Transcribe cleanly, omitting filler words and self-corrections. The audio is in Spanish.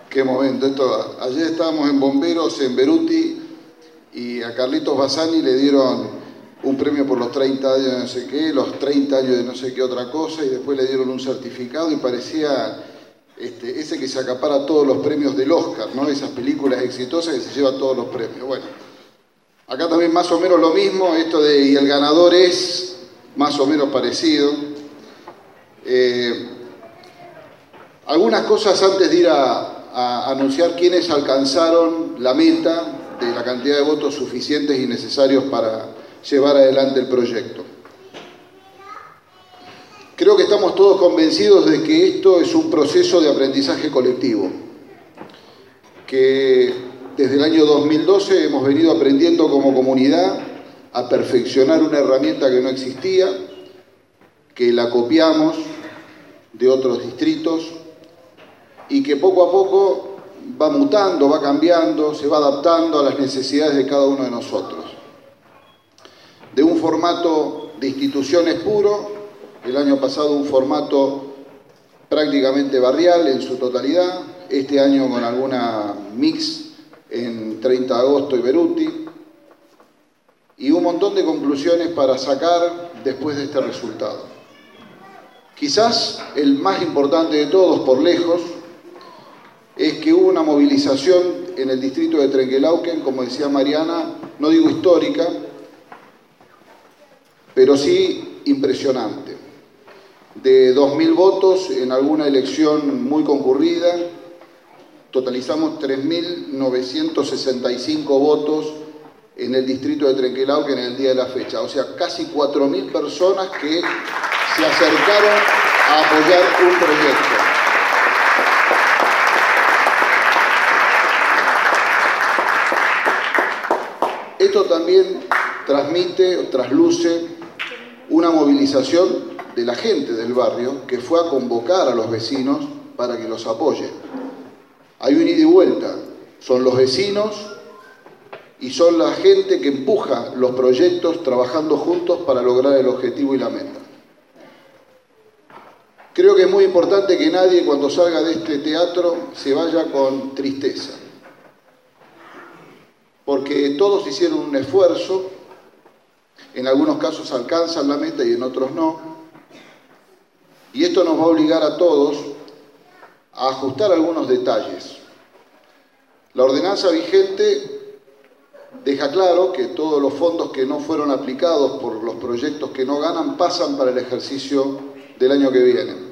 Qué momento. Ayer estábamos en Bomberos, en Beruti, y a Carlitos Bassani le dieron un premio por los 30 años de no sé qué, los 30 años de no sé qué otra cosa, y después le dieron un certificado y parecía ese que se acapara todos los premios del Oscar, ¿no? Esas películas exitosas que se llevan todos los premios. Bueno, acá también más o menos lo mismo, esto de y el ganador es más o menos parecido. Algunas cosas antes de ir a anunciar quiénes alcanzaron la meta de la cantidad de votos suficientes y necesarios para llevar adelante el proyecto. Creo que estamos todos convencidos de que esto es un proceso de aprendizaje colectivo, que desde el año 2012 hemos venido aprendiendo como comunidad a perfeccionar una herramienta que no existía, que la copiamos de otros distritos y que poco a poco va mutando, va cambiando, se va adaptando a las necesidades de cada uno de nosotros. De un formato de instituciones puro, el año pasado un formato prácticamente barrial en su totalidad, este año con alguna mix en 30 de agosto y Beruti, y un montón de conclusiones para sacar después de este resultado. Quizás el más importante de todos, por lejos, es que hubo una movilización en el distrito de Trenquelauquen, como decía Mariana, no digo histórica, pero sí impresionante. De 2.000 votos en alguna elección muy concurrida, totalizamos 3.965 votos en el distrito de Trenquelauquen en el día de la fecha. O sea, casi 4.000 personas que se acercaron a apoyar un proyecto. Esto también transmite o trasluce una movilización de la gente del barrio que fue a convocar a los vecinos para que los apoyen. Hay un ida y vuelta, son los vecinos y son la gente que empuja los proyectos trabajando juntos para lograr el objetivo y la meta. Creo que es muy importante que nadie cuando salga de este teatro se vaya con tristeza, porque todos hicieron un esfuerzo, en algunos casos alcanzan la meta y en otros no, y esto nos va a obligar a todos a ajustar algunos detalles. La ordenanza vigente deja claro que todos los fondos que no fueron aplicados por los proyectos que no ganan pasan para el ejercicio del año que viene.